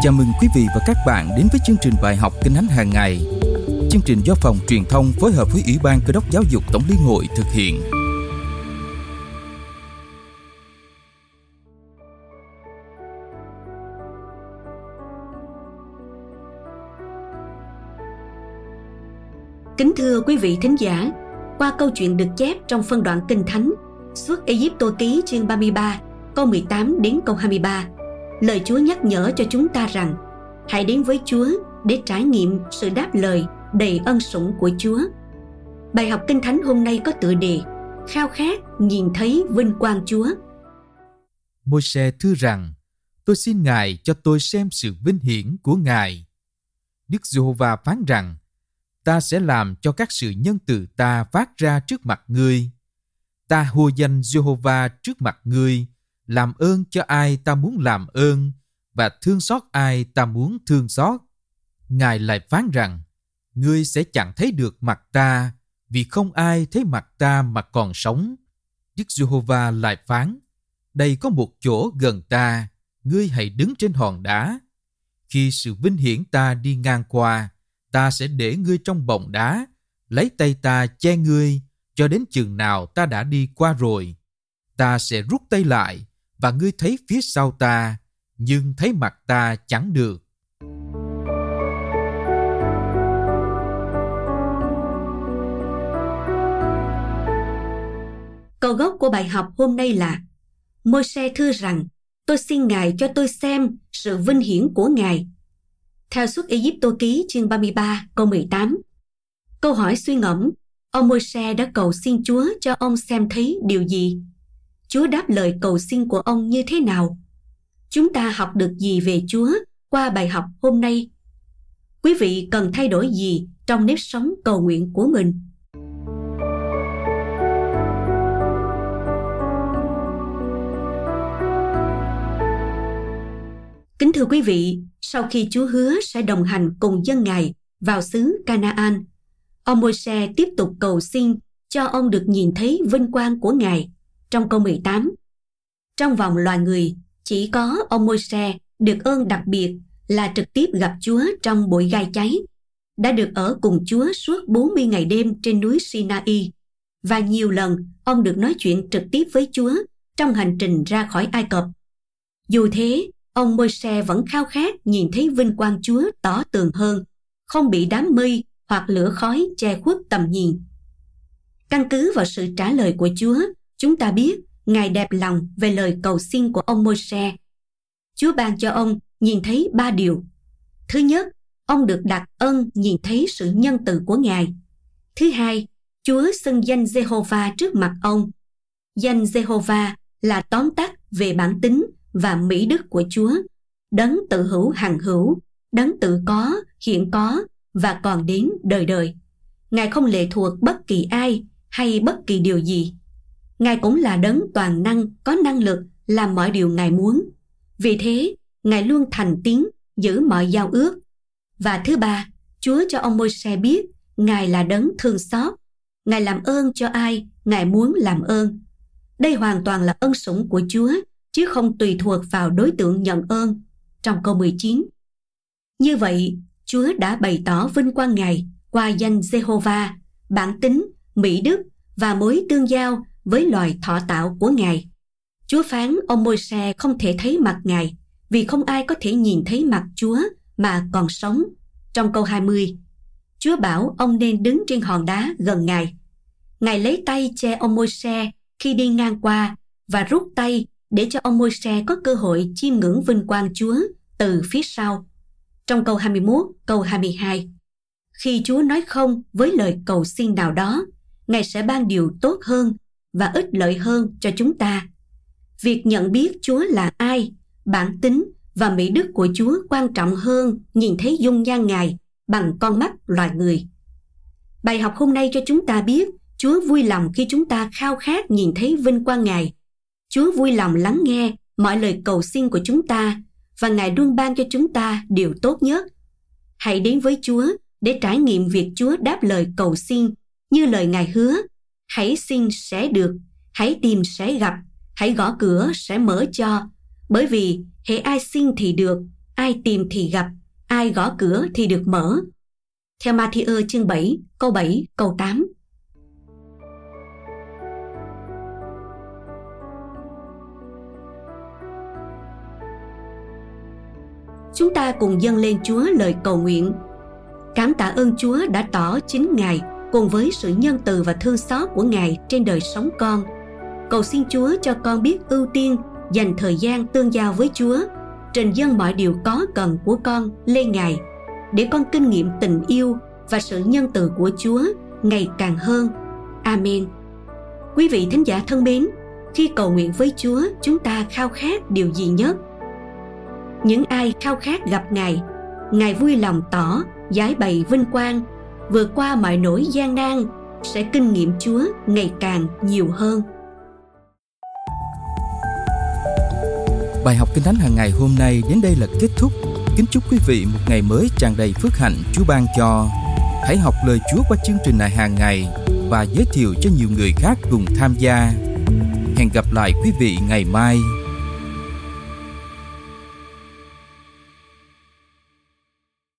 Chào mừng quý vị và các bạn đến với chương trình bài học Kinh Thánh hàng ngày. Chương trình do Phòng Truyền thông phối hợp với Ủy ban Cơ đốc Giáo dục Tổng Liên hội thực hiện. Kính thưa quý vị thính giả, qua câu chuyện được chép trong phân đoạn Kinh Thánh Xuất Ê-díp-tô ký chương 33, câu 18 đến câu 23, lời Chúa nhắc nhở cho chúng ta rằng hãy đến với Chúa để trải nghiệm sự đáp lời đầy ân sủng của Chúa. Bài học Kinh Thánh hôm nay có tựa đề Khao khát nhìn thấy vinh quang Chúa. Môi-se thưa rằng: Tôi xin Ngài cho tôi xem sự vinh hiển của Ngài. Đức Giê-hô-va phán rằng: Ta sẽ làm cho các sự nhân từ ta phát ra trước mặt ngươi. Ta hô danh Giê-hô-va trước mặt ngươi, làm ơn cho ai ta muốn làm ơn, và thương xót ai ta muốn thương xót. Ngài lại phán rằng: Ngươi sẽ chẳng thấy được mặt ta, vì không ai thấy mặt ta mà còn sống. Đức Giê-hô-va lại phán: Đây có một chỗ gần ta, ngươi hãy đứng trên hòn đá. Khi sự vinh hiển ta đi ngang qua, ta sẽ để ngươi trong bọng đá, lấy tay ta che ngươi, cho đến chừng nào ta đã đi qua rồi. Ta sẽ rút tay lại, và ngươi thấy phía sau ta, nhưng thấy mặt ta chẳng được. Câu gốc của bài học hôm nay là Môi-se thưa rằng: Tôi xin Ngài cho tôi xem sự vinh hiển của Ngài. Theo Xuất Ê-díp-tô ký chương 33 câu 18. Câu hỏi suy ngẫm: ông Môi-se đã cầu xin Chúa cho ông xem thấy điều gì? Chúa đáp lời cầu xin của ông như thế nào? Chúng ta học được gì về Chúa qua bài học hôm nay? Quý vị cần thay đổi gì trong nếp sống cầu nguyện của mình? Kính thưa quý vị, sau khi Chúa hứa sẽ đồng hành cùng dân Ngài vào xứ Canaan, ông Môi-se tiếp tục cầu xin cho ông được nhìn thấy vinh quang của Ngài. Trong câu 18, trong vòng loài người, chỉ có ông Môi-se được ơn đặc biệt là trực tiếp gặp Chúa trong bụi gai cháy, đã được ở cùng Chúa suốt 40 ngày đêm trên núi Sinai, và nhiều lần ông được nói chuyện trực tiếp với Chúa trong hành trình ra khỏi Ai Cập. Dù thế, ông Môi-se vẫn khao khát nhìn thấy vinh quang Chúa tỏ tường hơn, không bị đám mây hoặc lửa khói che khuất tầm nhìn. Căn cứ vào sự trả lời của Chúa, chúng ta biết Ngài đẹp lòng về lời cầu xin của ông Môi-se. Chúa ban cho ông nhìn thấy 3 điều. Thứ nhất, ông được đặc ân nhìn thấy sự nhân từ của Ngài. Thứ hai, Chúa xưng danh Giê-hô-va trước mặt ông. Danh Giê-hô-va là tóm tắt về bản tính và mỹ đức của Chúa, đấng tự hữu hằng hữu, đấng tự có, hiện có và còn đến đời đời. Ngài không lệ thuộc bất kỳ ai hay bất kỳ điều gì. Ngài cũng là đấng toàn năng, có năng lực làm mọi điều Ngài muốn. Vì thế, Ngài luôn thành tín giữ mọi giao ước. Và thứ ba, Chúa cho ông Môi-se biết Ngài là đấng thương xót. Ngài làm ơn cho ai Ngài muốn làm ơn. Đây hoàn toàn là ân sủng của Chúa, chứ không tùy thuộc vào đối tượng nhận ơn. Trong câu 19. Như vậy, Chúa đã bày tỏ vinh quang Ngài qua danh Giê-hô-va, bản tính, mỹ đức và mối tương giao với loài thọ tạo của Ngài. Chúa phán ông Môi-se không thể thấy mặt Ngài, vì không ai có thể nhìn thấy mặt Chúa mà còn sống. Trong câu 20, Chúa bảo ông nên đứng trên hòn đá gần Ngài. Ngài lấy tay che ông Môi-se khi đi ngang qua và rút tay để cho ông Môi-se có cơ hội chiêm ngưỡng vinh quang Chúa từ phía sau. Trong câu 21, câu 22, khi Chúa nói không với lời cầu xin nào đó, Ngài sẽ ban điều tốt hơn và ích lợi hơn cho chúng ta. Việc nhận biết Chúa là ai, bản tính và mỹ đức của Chúa quan trọng hơn nhìn thấy dung nhan Ngài bằng con mắt loài người. Bài học hôm nay cho chúng ta biết Chúa vui lòng khi chúng ta khao khát nhìn thấy vinh quang Ngài. Chúa vui lòng lắng nghe mọi lời cầu xin của chúng ta, và Ngài luôn ban cho chúng ta điều tốt nhất. Hãy đến với Chúa để trải nghiệm việc Chúa đáp lời cầu xin như lời Ngài hứa. Hãy xin sẽ được, hãy tìm sẽ gặp, hãy gõ cửa sẽ mở cho. Bởi vì hễ ai xin thì được, ai tìm thì gặp, ai gõ cửa thì được mở. Theo Ma-thi-ơ chương 7, câu 7, câu 8. Chúng ta cùng dâng lên Chúa lời cầu nguyện. Cảm tạ ơn Chúa đã tỏ chính Ngài cùng với sự nhân từ và thương xót của Ngài trên đời sống con. Cầu xin Chúa cho con biết ưu tiên dành thời gian tương giao với Chúa, trình dâng mọi điều có cần của con lên Ngài, để con kinh nghiệm tình yêu và sự nhân từ của Chúa ngày càng hơn. Amen. Quý vị thính giả thân mến, khi cầu nguyện với Chúa, chúng ta khao khát điều gì nhất? Những ai khao khát gặp Ngài, Ngài vui lòng tỏ, giải bày vinh quang, vượt qua mọi nỗi gian nan, sẽ kinh nghiệm Chúa ngày càng nhiều hơn. Bài học Kinh Thánh hàng ngày hôm nay đến đây là kết thúc. Kính chúc quý vị một ngày mới tràn đầy phước hạnh Chúa ban cho. Hãy học lời Chúa qua chương trình này hàng ngày và giới thiệu cho nhiều người khác cùng tham gia. Hẹn gặp lại quý vị ngày mai.